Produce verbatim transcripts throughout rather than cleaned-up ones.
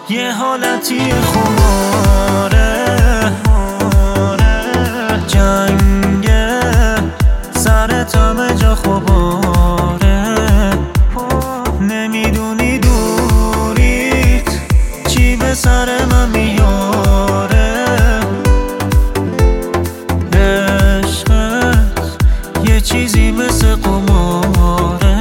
یه حالتی خماره، جنگه سرت همه جا خباره، نمیدونی دوریت چی به سر من میاره. عشقت یه چیزی مثل قماره،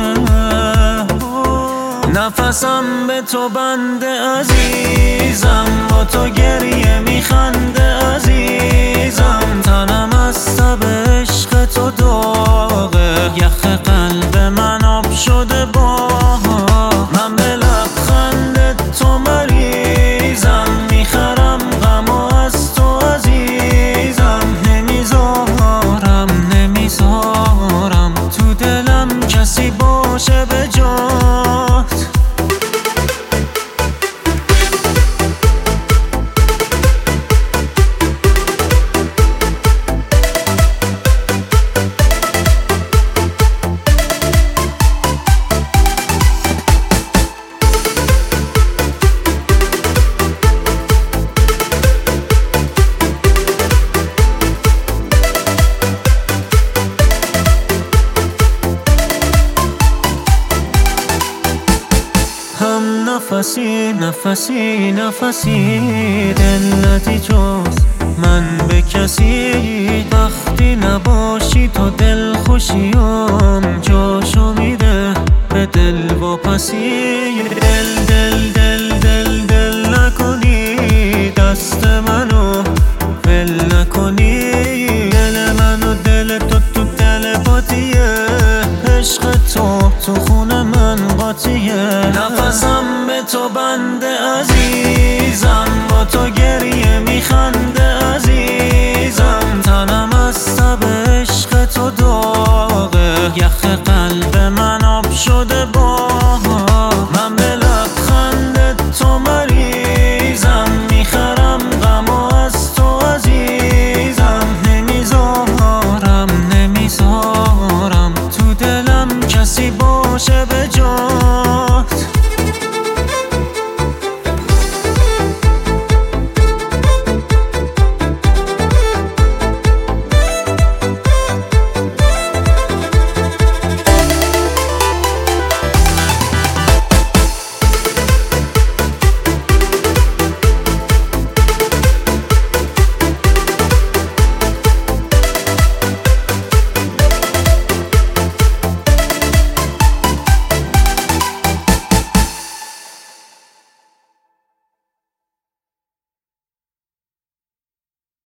نفسم به تو بنده عزیزم، با تو گریه میخنده عزیزم، تنم از تب عشق تو داغه، یخ قلب من آب شده با من، به لبخند تو مریضم، میخرم غمو از تو عزیزم، نمیذارم نمیذارم تو دلم کسی باشه به جات. هم نفسی نفسی نفسی دلتی جز من به کسی، وقتی نباشی تو دل خوشیم جاشو میده به دل واپسی. دل دل دل دل دل نکنی دست منو ول نکنی، دل منو دل تو تو دل پاتیه، عشق تو تو خون من قاطیه، نفسم به تو بنده عزیزم، با تو گریه میخنده عزیزم، تنم از تب عشق تو داغه، یخ قلب من آب شده با من، به لبخند تو مریضم، میخرم غمو از تو عزیزم، نمیذارم نمیذارم تو دلم کسی باشه به جان.